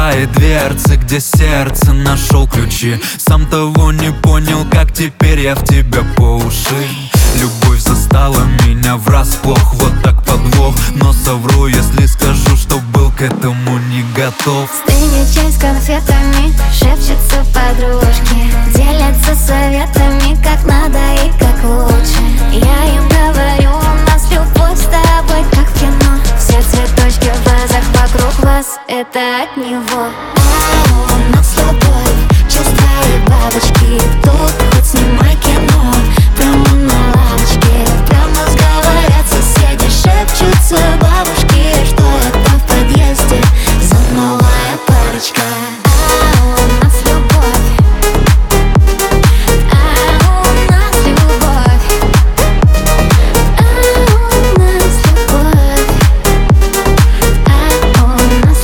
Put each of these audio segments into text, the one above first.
твои дверцы, где сердце нашел ключи. Сам того не понял, как теперь я в тебя по уши. Любовь застала меня врасплох, вот так подвох. Но совру, если скажу, что был к этому не готов. Стынет чай с конфетами, шепчутся подружки, делятся советами, как надо и как лучше. Я им говорю, у нас любовь с тобой, как в кино. Все цветочки в вазах вокруг вас, это от него. А у нас любовь, чувства и бабочки. Тут хоть снимай кино, прямо на лавочке. Прям нас говорят соседи, шепчутся бабушки, что это в подъезде за новая парочка. А у нас любовь, а у нас любовь, а у нас любовь, а у нас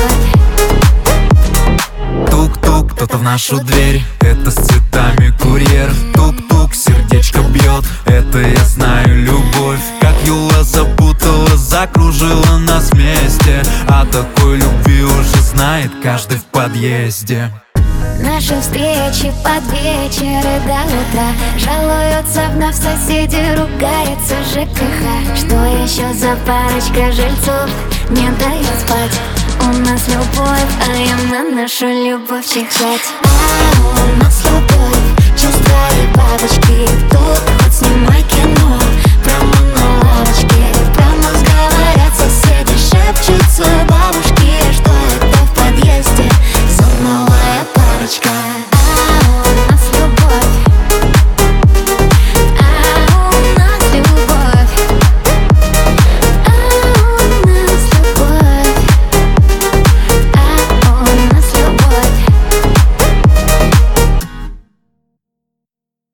любовь. Тук-тук, кто-то в нашу дверь, это с цветами курьер. Тук-тук, сердечко бьет, это я знаю любовь. Как юла запутала, закружила нас вместе. О такой любви уже знает каждый в подъезде. Наши встречи под вечер и до утра, жалуются вновь соседи, ругается ЖКХ. Что еще за парочка жильцов не дает спать? У нас любовь, а им на нашу любовь чихать. А у нас любовь, чувства и бабочки. Тут хоть снимай кино, прямо